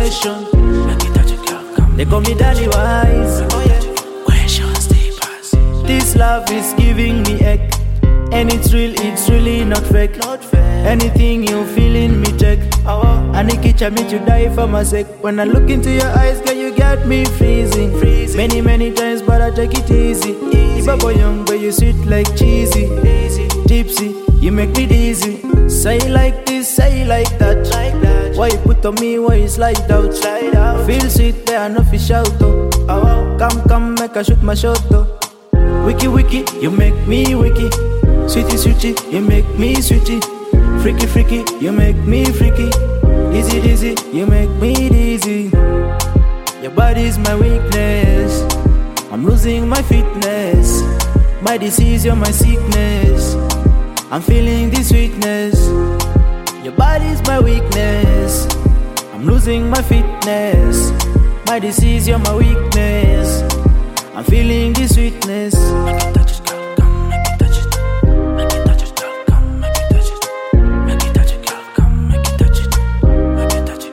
question. They call me Daddy Wise. Oh yeah. This love is giving me egg, and it's real, it's really not fake. Anything you feel in me, check. And it kitchen me to die for my sake. When I look into your eyes, girl, you got me freezing. Many times, but I take it easy. Baba young, but you sweet like cheesy. Gypsy, you make me dizzy. Say like this, say like that. Why you put on me, why you slide out? Feel sweet, there no fish out. Come, make I shoot my shot. Wiki, you make me wiki. Sweetie, you make me sweetie. Freaky, you make me freaky. Dizzy, you make me dizzy. Your body's my weakness. I'm losing my fitness. My disease, you're my sickness. I'm feeling this sweetness. Your body's my weakness. I'm losing my fitness. My disease, you're my weakness. I'm feeling this sweetness. Make it touch it, girl, come, make it touch it. Make it touch it, girl, come, make it touch it. Make it touch it, girl, come, make it touch it. Make it touch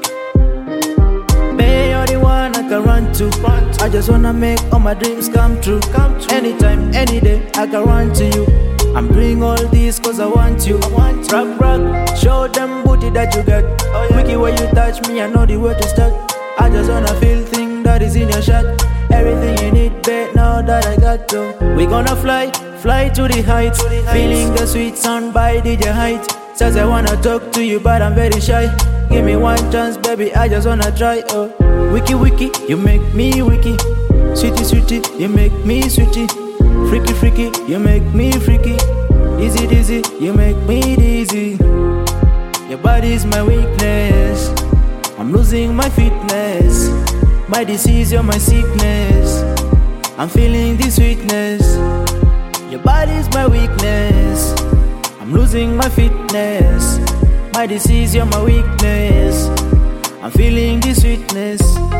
it. Babe, you're the one I can run to. I just wanna make all my dreams come true. Anytime, any day, I can run to you. I'm doing all this cause I want you. Rock, show them booty that you got. Wiki, where you touch me, I know the way to start. I just wanna feel thing that is in your shot. Everything you need, babe, now that I got to. We gonna fly to the heights. Feeling the sweet sound by DJ Height. Says I wanna talk to you, but I'm very shy. Give me one chance, baby, I just wanna try. Oh, Wiki, you make me wiki. Sweetie, you make me sweetie. Freaky, you make me freaky. Dizzy, you make me dizzy. Your body's my weakness. I'm losing my fitness. My disease, you're my sickness. I'm feeling this sweetness. Your body's my weakness. I'm losing my fitness. My disease, you're my weakness. I'm feeling this sweetness.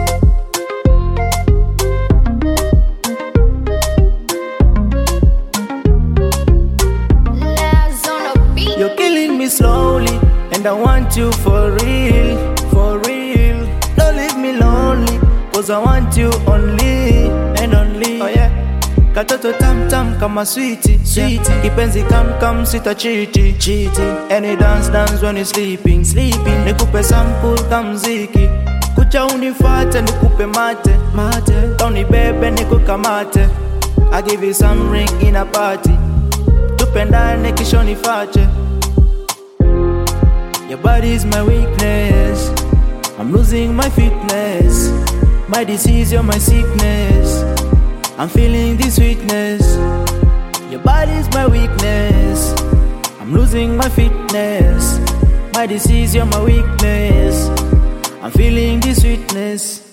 You're killing me slowly, and I want you for real, for real. Don't leave me lonely, cause I want you only and only. Oh yeah. Katoto tam kama sweetie. Kipenzi come sita cheaty. Any dance when you're sleeping. Nikupe sample kamziki. Kucha unifate nikupe mate. Tony bebe nikukamate. I give you some ring in a party. Tupendane kisho nifache. Your body's my weakness. I'm losing my fitness. My disease, you're my sickness. I'm feeling this sweetness. Your body's my weakness. I'm losing my fitness. My disease, you're my weakness. I'm feeling this sweetness.